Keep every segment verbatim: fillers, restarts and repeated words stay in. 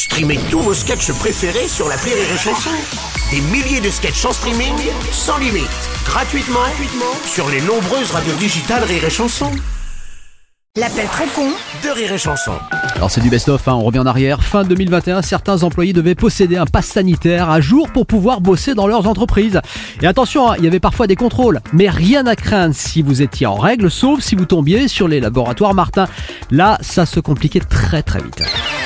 Streamez tous vos sketchs préférés sur l'appli Rire et Chanson. Des milliers de sketchs en streaming, sans limite, gratuitement, gratuitement sur les nombreuses radios digitales Rire et Chanson. L'appel très con de Rire et Chanson. Alors c'est du best-of, hein, on revient en arrière. Fin deux mille vingt et un, certains employés devaient posséder un pass sanitaire à jour pour pouvoir bosser dans leurs entreprises. Et attention, hein, il y avait parfois des contrôles, mais rien à craindre si vous étiez en règle, sauf si vous tombiez sur les laboratoires Martin. Là, ça se compliquait très très vite.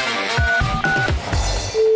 Allô ?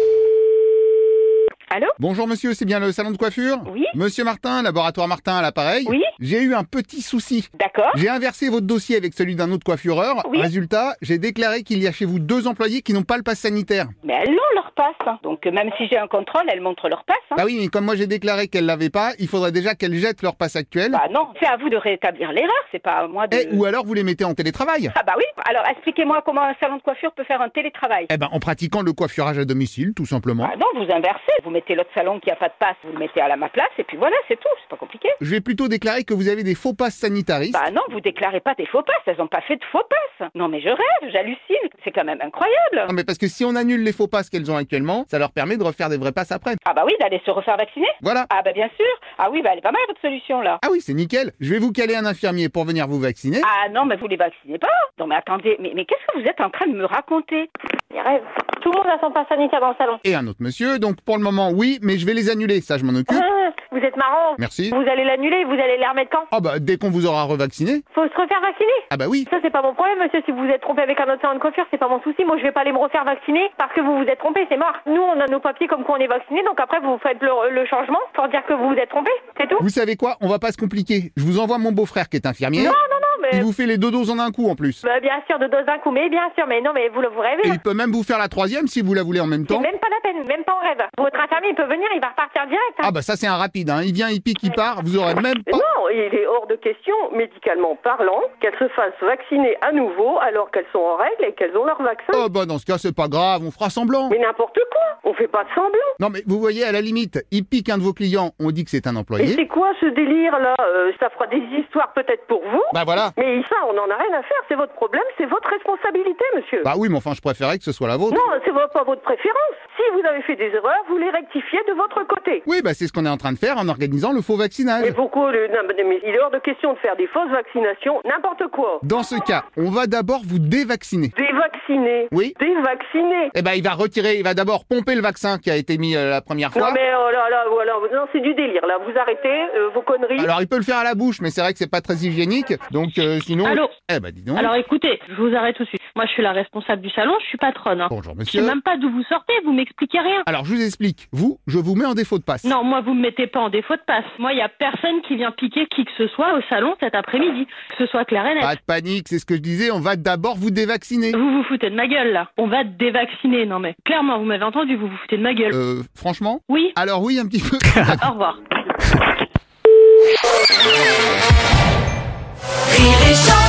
Bonjour monsieur, c'est bien le salon de coiffure ? Oui. Monsieur Martin, laboratoire Martin à l'appareil. Oui. J'ai eu un petit souci. D'accord. J'ai inversé votre dossier avec celui d'un autre coiffureur. Oui. Résultat, j'ai déclaré qu'il y a chez vous deux employés qui n'ont pas le pass sanitaire. Mais elles ont leur passe. Hein. Donc euh, même si j'ai un contrôle, elles montrent leur passe. Hein. Bah oui, mais comme moi j'ai déclaré qu'elles l'avaient pas, il faudrait déjà qu'elles jettent leur pass actuel. Bah non, c'est à vous de rétablir l'erreur, c'est pas à moi de... Eh, ou alors vous les mettez en télétravail. Ah bah oui. Alors expliquez-moi comment un salon de coiffure peut faire un télétravail. Eh ben en pratiquant le coiffurage à domicile, tout simplement. Bah non, vous inversez. Vous mettez l'autre salon qui a pas de passe, vous le mettez à la ma place et puis voilà, c'est tout. C'est pas compliqué. Je vais plutôt déclarer que vous avez des faux passes sanitaristes. Bah non, vous déclarez pas des faux passes, elles ont pas fait de faux passes. Non mais je rêve, j'hallucine, c'est quand même incroyable. Non mais parce que si on annule les faux passes qu'elles ont actuellement, ça leur permet de refaire des vrais passes après. Ah bah oui, d'aller se refaire vacciner. Voilà. Ah bah bien sûr. Ah oui, bah elle est pas mal votre solution là. Ah oui, c'est nickel. Je vais vous caler un infirmier pour venir vous vacciner. Ah non, mais vous les vaccinez pas. Non mais attendez, mais, mais qu'est-ce que vous êtes en train de me raconter? Il rêve. Tout le monde a son pass sanitaire dans le salon. Et un autre monsieur, donc pour le moment oui, mais je vais les annuler, ça je m'en occupe. Ah, vous êtes marrant. Merci. Vous allez l'annuler, vous allez les remettre quand? Ah bah dès qu'on vous aura revacciné. Faut se refaire vacciner. Ah bah oui. Ça c'est pas mon problème, monsieur. Si vous vous êtes trompé avec un autre salon de coiffure, c'est pas mon souci. Moi je vais pas aller me refaire vacciner parce que vous vous êtes trompé, c'est mort. Nous on a nos papiers comme quoi on est vacciné, donc après vous faites le, le changement pour dire que vous vous êtes trompé, c'est tout. Vous savez quoi? On va pas se compliquer. Je vous envoie mon beau-frère qui est infirmier. Non, non, non, mais... Il vous fait les deux doses en un coup en plus. Bah, bien sûr, de dose d'un coup, mais bien sûr, mais non, mais vous, vous rêvez. Et hein. il peut même vous faire la troisième si vous la voulez en même C'est temps. même pas la peine, même pas en rêve. Votre infirmier il peut venir, il va repartir direct. Hein. Ah bah ça c'est un rapide, hein. Il vient, il pique, il part, vous aurez même pas... Non, il est hors de question, médicalement parlant, qu'elles se fassent vacciner à nouveau alors qu'elles sont en règle et qu'elles ont leur vaccin. Oh bah dans ce cas c'est pas grave, on fera semblant. Mais n'importe quoi, on fait pas de semblant. Non mais vous voyez, à la limite, il pique un de vos clients, on dit que c'est un Et employé. c'est quoi ce délire là euh, Ça fera des histoires peut-être pour vous, Bah voilà. mais ça on en a rien à faire, c'est votre problème, c'est votre responsabilité monsieur. Bah oui, mais enfin je préférais que ce soit la vôtre. Non, c'est pas votre préférence. Si vous avez fait des erreurs, vous les rectifiez de votre côté. Oui, bah c'est ce qu'on est en train de faire en organisant le faux vaccinage. Mais pourquoi le... non, mais il est hors de question de faire des fausses vaccinations, n'importe quoi. Dans ce cas, on va d'abord vous dévacciner. Dévacciner. Oui. Dévacciner. Eh ben il va retirer, il va d'abord pomper le vaccin qui a été mis euh, la première fois. Non mais oh là là, voilà, non c'est du délire là, vous arrêtez euh, vos conneries. Alors il peut le faire à la bouche, mais c'est vrai que c'est pas très hygiénique, donc euh, sinon... Allô ? Eh ben dis donc. Alors écoutez, je vous arrête tout de suite. Moi je suis la responsable du salon, je suis patronne. Hein. Bonjour Je sais monsieur. même pas d'où vous sortez, vous m'expliquez rien. Alors je vous explique, vous, je vous mets en défaut de passe. Non, moi vous me mettez pas en défaut de passe. Moi il y a personne qui vient piquer qui que ce soit au salon cet après-midi. Que ce soit clair et net. Pas de panique, c'est ce que je disais, on va d'abord vous dévacciner. Vous vous foutez de ma gueule là. On va te dévacciner, non mais clairement vous m'avez entendu, vous vous foutez de ma gueule. Euh, franchement ? Oui. Alors oui, un petit peu. Au revoir. Rire et Chanson.